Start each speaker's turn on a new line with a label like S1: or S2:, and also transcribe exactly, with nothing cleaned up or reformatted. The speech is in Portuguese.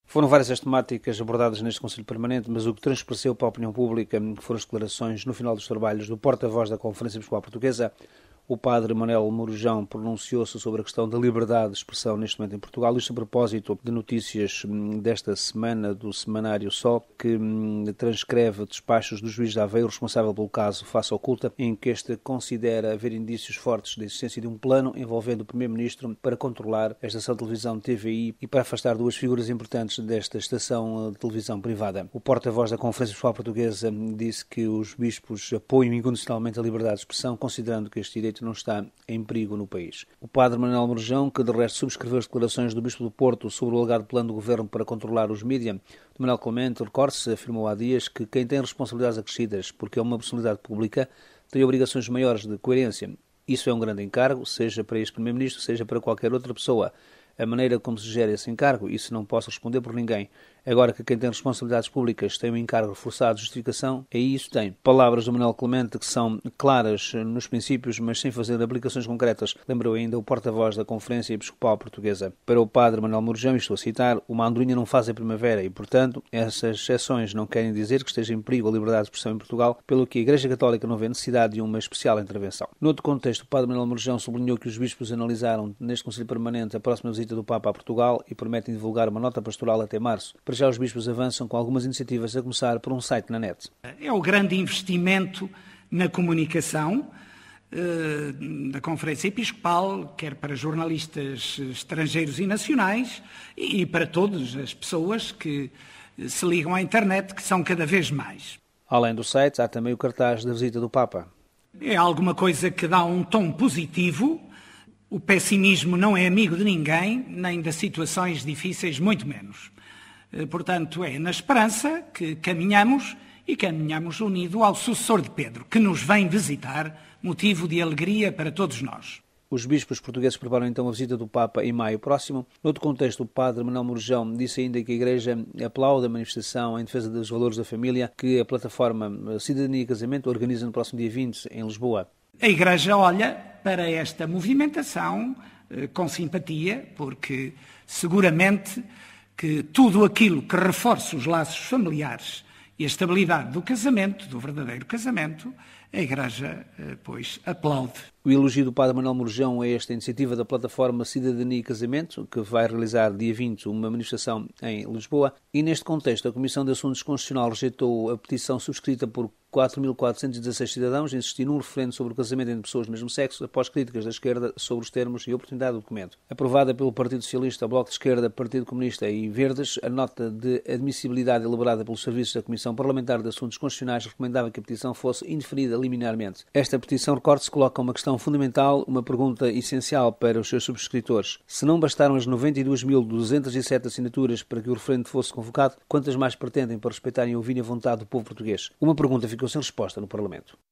S1: Foram várias as temáticas abordadas neste Conselho Permanente, mas o que transpareceu para a opinião pública foram as declarações no final dos trabalhos do porta-voz da Conferência Episcopal Portuguesa. O padre Manuel Mourojão pronunciou-se sobre a questão da liberdade de expressão neste momento em Portugal, isto a propósito de notícias desta semana do semanário Só, que transcreve despachos do juiz de Aveiro, responsável pelo caso Face Oculta, em que este considera haver indícios fortes da existência de um plano envolvendo o primeiro-ministro para controlar a estação de televisão T V I e para afastar duas figuras importantes desta estação de televisão privada. O porta-voz da Conferência Episcopal Portuguesa disse que os bispos apoiam incondicionalmente a liberdade de expressão, considerando que este direito não está em perigo no país. O padre Manuel Mourojão, que de resto subscreveu as declarações do Bispo do Porto sobre o alegado plano do Governo para controlar os mídia, de Manuel Clemente, recorde-se, afirmou há dias que quem tem responsabilidades acrescidas porque é uma personalidade pública tem obrigações maiores de coerência. Isso é um grande encargo, seja para este Primeiro-Ministro, seja para qualquer outra pessoa. A maneira como se gera esse encargo, isso não posso responder por ninguém. Agora que quem tem responsabilidades públicas tem um encargo reforçado de justificação, aí isso tem. Palavras do Manuel Clemente que são claras nos princípios, mas sem fazer aplicações concretas, lembrou ainda o porta-voz da Conferência Episcopal Portuguesa. Para o padre Manuel Mourojão, estou a citar, uma andorinha não faz a primavera e, portanto, essas exceções não querem dizer que esteja em perigo a liberdade de expressão em Portugal, pelo que a Igreja Católica não vê necessidade de uma especial intervenção. Noutro contexto, o padre Manuel Mourojão sublinhou que os bispos analisaram neste Conselho Permanente a próxima visita do Papa a Portugal e prometem divulgar uma nota pastoral até março. Para já os bispos avançam com algumas iniciativas, a começar por um site na net.
S2: É o grande investimento na comunicação eh, da Conferência Episcopal, quer para jornalistas estrangeiros e nacionais e, e para todas as pessoas que se ligam à internet, que são cada vez mais.
S1: Além do site, há também o cartaz da visita do Papa.
S2: É alguma coisa que dá um tom positivo. O pessimismo não é amigo de ninguém, nem das situações difíceis, muito menos. Portanto, é na esperança que caminhamos e caminhamos unido ao sucessor de Pedro, que nos vem visitar, motivo de alegria para todos nós.
S1: Os bispos portugueses preparam então a visita do Papa em maio próximo. Noutro contexto, o padre Manuel Mourojão disse ainda que a Igreja aplaude a manifestação em defesa dos valores da família que a plataforma Cidadania e Casamento organiza no próximo dia vinte, em Lisboa.
S2: A Igreja olha para esta movimentação eh, com simpatia, porque seguramente que tudo aquilo que reforce os laços familiares e a estabilidade do casamento, do verdadeiro casamento, a Igreja, eh, pois, aplaude.
S1: O elogio do padre Manuel Mourojão a esta iniciativa da plataforma Cidadania e Casamento, que vai realizar dia vinte uma manifestação em Lisboa, e neste contexto a Comissão de Assuntos Constitucionais rejeitou a petição subscrita por quatro mil quatrocentos e dezasseis cidadãos, insistindo num referendo sobre o casamento entre pessoas do mesmo sexo, após críticas da esquerda sobre os termos e oportunidade do documento. Aprovada pelo Partido Socialista, Bloco de Esquerda, Partido Comunista e Verdes, a nota de admissibilidade elaborada pelos serviços da Comissão Parlamentar de Assuntos Constitucionais recomendava que a petição fosse indeferida liminarmente. Esta petição, recorde-se, coloca uma questão fundamental, uma pergunta essencial para os seus subscritores. Se não bastaram as noventa e duas mil duzentas e sete assinaturas para que o referendo fosse convocado, quantas mais pretendem para respeitarem e ouvirem a vontade do povo português? Uma pergunta ficou sem resposta no Parlamento.